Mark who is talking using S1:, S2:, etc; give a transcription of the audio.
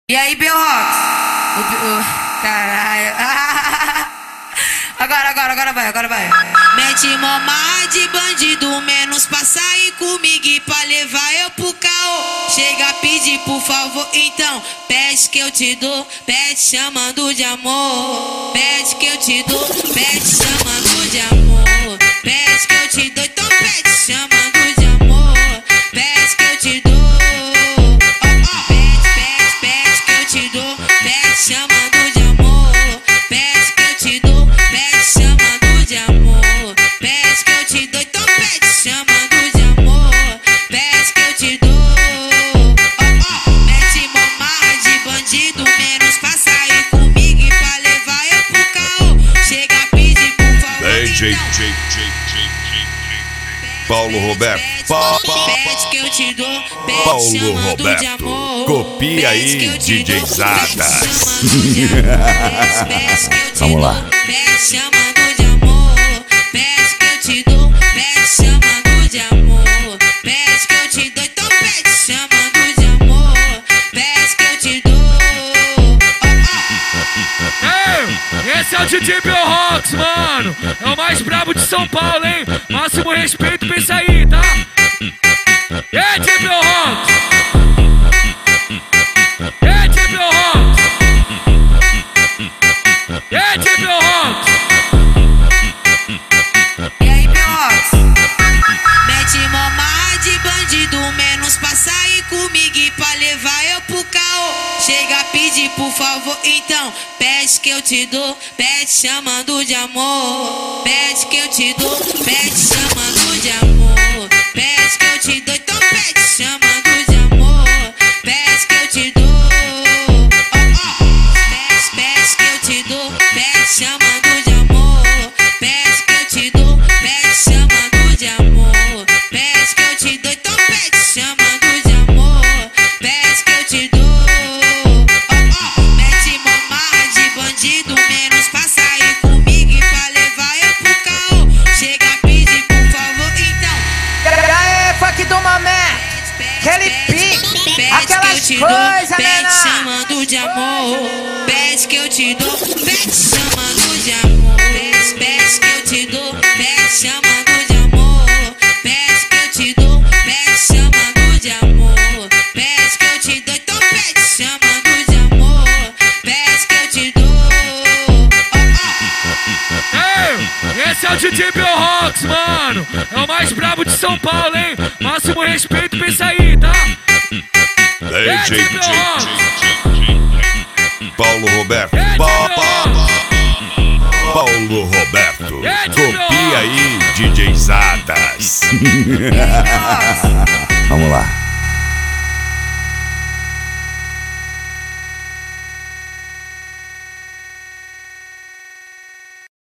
S1: E aí, Belrox? Caralho. Agora vai.
S2: Mete mamar de bandido, menos pra sair comigo e pra levar eu pro caô. Chega a pedir por favor, então pede que eu te dou, pede chamando de amor. Pede que eu te dou, pede chamando de amor. Pede que eu te dou, então pede chamando de amor. Pede que eu te dou, pede que eu te dou, pede chamando de amor. Pede que eu te dou, pede chamando de amor. Pede que eu te dou, então pede chamando de amor. Pede que eu te dou, mete mamar de bandido, menos pra sair comigo e pra levar eu pro caô. Chega a pedir por favor, então.
S3: Paulo Roberto.
S2: Pede que eu te dou, pede
S3: Paulo
S2: chamando de
S3: Roberto.
S2: amor.
S3: Copia
S2: Pede
S3: aí,
S2: que eu te
S3: DJ
S2: dou,
S3: Zadas.
S2: pede chamando de amor. Pede que eu te
S3: Vamos lá.
S2: dou, pede chamando de amor. Pede que eu te dou, pede chamando de amor. Pede que eu te dou, então pede chamando de amor. Pede que eu te dou.
S4: Ei, esse é o DJ Belrox, mano. É o mais brabo de São Paulo, hein? Máximo respeito pra isso aí, tá? E aí, DJ Belrox? E aí, DJ Belrox? E aí, DJ Belrox?
S1: E aí, Belrox?
S2: Mete mamar de bandido, menos pra sair comigo e pra levar eu pro caô. Chega a pedir por favor, então pede que eu te dou, pede chamando de amor. Pede que eu te dou, pede chamando de amor. Pede que eu te dou, então pede chamando de amor. Pede que eu te dou, pede que eu te dou, pede chamando de amor. Pede que eu te dou, pede chamando de amor. Pede que eu te dou, então pede chamando de amor. Pede que eu te dou, mete mamar de bandido, menos pra sair comigo e pra levar eu pro caô. Chega a pedir por favor, então.
S1: É funk do mamé. Aquele pique, aquelas coisas,
S2: pede
S1: nena.
S2: chamando de amor. Pede que eu te dou, pede chamando de amor. Pede que eu te dou, pede chamando de amor. Pede que eu te dou, pede chamando de amor. Pede que eu te dou, então pede chamando de amor. Pede que eu te dou.
S4: Ei, esse é o DJ Belrox, mano. É o mais brabo de São Paulo, hein? Máximo respeito pra isso aí, tá?
S3: DJ Paulo Roberto. Paulo Roberto. Copia aí, DJ Zadas.
S1: E aí, Belrox?
S3: Vamos lá.